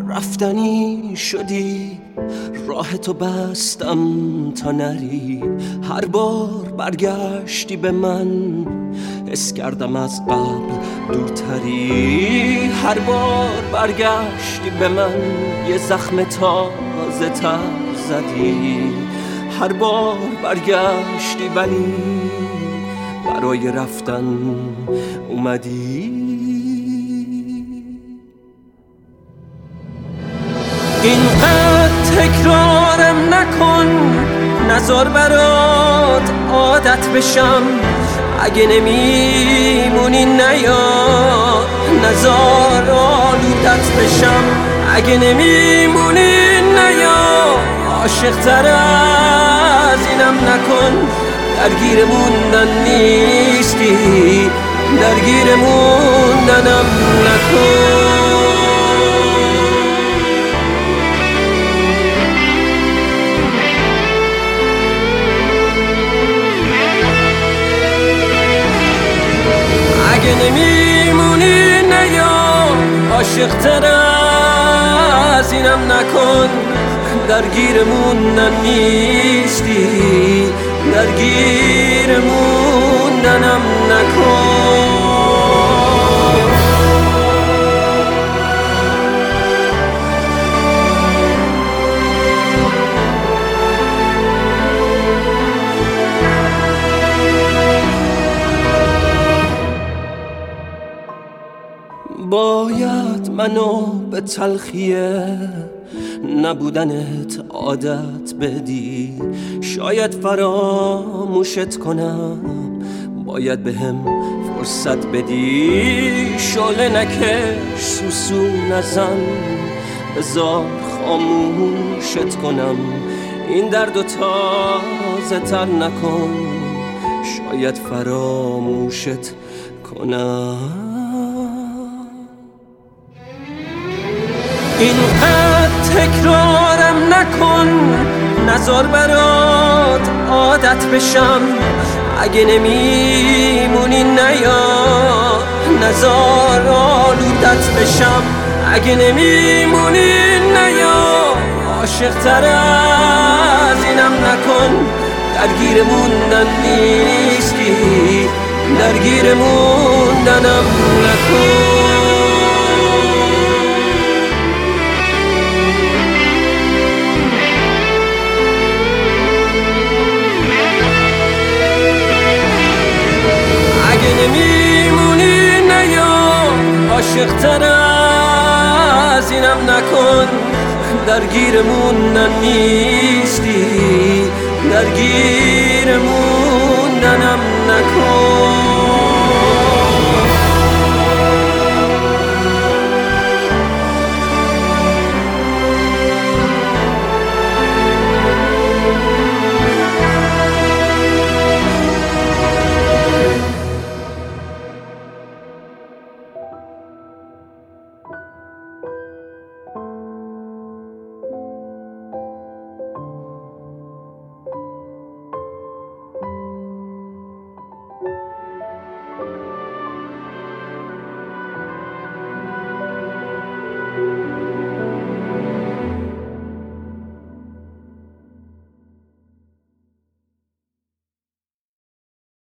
رفتنی شدی، راه تو بستم تا نری. هر بار برگشتی به من، حس کردم از قبل دورتری. هر بار برگشتی به من، یه زخم تازه تر زدی. هر بار برگشتی ولی برای رفتن اومدی. اینقدر تکرارم نکن، نذار برات عادت بشم. اگه نمیمونی نیا، نذار آلودت بشم. اگه نمیمونی نیا، عاشق تر از اینم نکن. درگیر موندن نیستی، درگیر موندنم نکن. اگه نمیمونی نیا، عاشق تر از اینم نکن. درگیر موندن نیستی، درگیر موندنم نکن. باید منو به تلخیه نبودنت عادت بدی. شاید فراموشت کنم، باید بهم فرصت بدی. شعله نکش، سوسو نزن، بذار خاموشت کنم. این دردو تازه تر نکن، شاید فراموشت کنم. اینقدر تکرارم نکن، نذار برات عادت بشم. اگه نمیمونی نیا، نذار آلودت بشم. اگه نمیمونی نیا، عاشق تر از اینم نکن. درگیر موندن نیستی، درگیر موندنم نکن. نمیمونی نیا، عاشق تر از اینم نکن. درگیر موندن نیستی، درگیر موندنم نکن.